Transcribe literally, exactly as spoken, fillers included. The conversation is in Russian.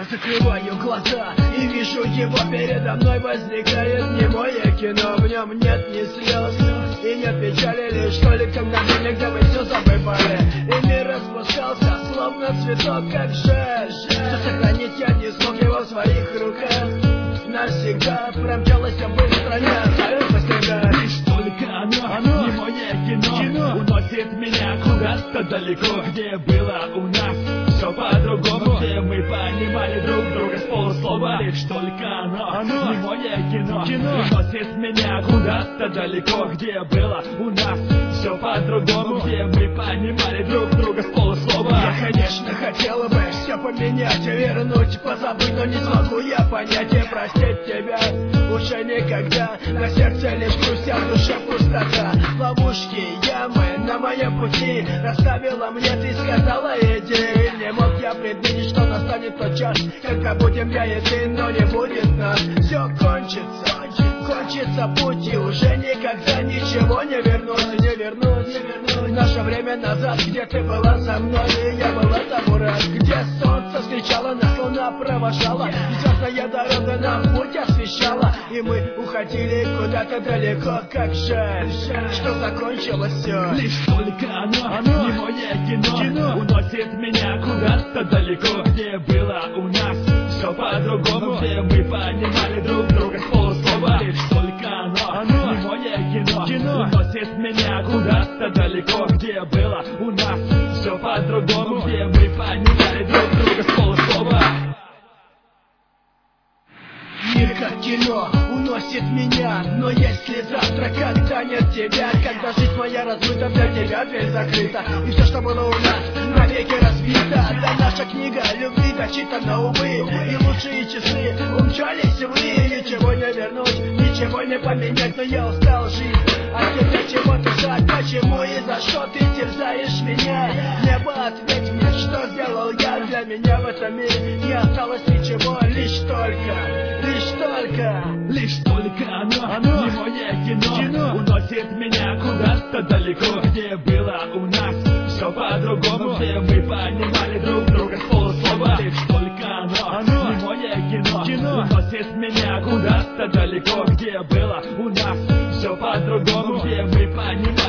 Я закрываю глаза и вижу его передо мной. Возникает немое кино, в нем нет ни слез и нет печали, лишь только мгновение, где мы все забывали. И мир распускался, словно цветок, как жаль, что сохранить я не смог его в своих руках. Навсегда промчалась быстро, не остается следа. Лишь только оно, оно, немое кино, кино уносит меня куда-то далеко, где было у нас все по-другому, где мы понимали друг друга с полуслова. Лишь только оно, оно, немое кино, кино уносит меня куда-то далеко, где было у нас все по-другому, где мы понимали друг друга с полуслова. Я, конечно, хотела бы все поменять, вернуть, позабыть, но не смогу я понять и простить тебя уже никогда. На сердце лишь грусть, а в душе пустота. Ловушки, ямы на моем пути расставила мне, ты сказала, иди. Не мог я предвидеть, что настанет тот час, когда будем я и ты, но не будет нас. Все кончится, кончится путь, и уже никогда ничего не вернуть, не вернуть, не вернуть. Наше время назад, где ты была со мной, и я была тому рад. Где солнце встречало нас, луна провожала, звездная дорога нам путь освещала, и мы уходили куда-то далеко. Как жаль, что закончилось все. Лишь только оно, оно, немое кино, кино уносит меня куда-то далеко, где было у нас все по-другому, где мы понимали друг друга с полуслова. Лишь только оно, оно, немое кино, кино уносит меня куда-то далеко, где было у нас все по-другому, где мы понимали друг друга с полуслова. Мир как кино уносит меня, но если завтра, когда нет тебя, когда жизнь моя размыта, для тебя дверь закрыта, и все, что было у нас, навеки разбито. Да наша книга любви дочитана, увы, и лучшие часы умчались в вы. Ничего не вернуть, ничего не поменять, но я устал жить. А тебе чего-то ждать, почему и за что ты терзаешь меня? Небо, ответь мне, что сделал я для меня в этом мире? Не осталось ничего, лишь только, лишь только, лишь только оно, оно, немое кино, кино уносит меня куда-то далеко, где было у нас все по-другому, где мы понимали друг друга с полуслова. Лишь только оно, оно, немое кино, кино уносит меня куда-то далеко, где было у нас все по-другому, где мы понимали